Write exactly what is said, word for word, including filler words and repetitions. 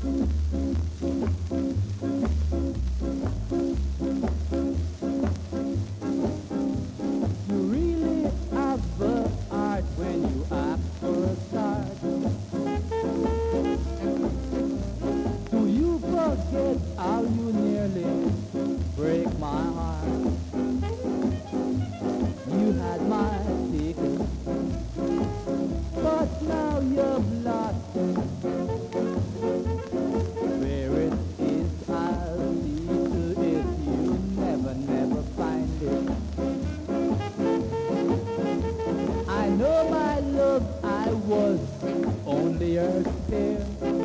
You really have a heart when you ask for a start. Do you forget how you nearly break my heart? You had my ticket, but now you've lost it. Where it is, I'll see to it you never, never find it. I know my love, I was only a spare.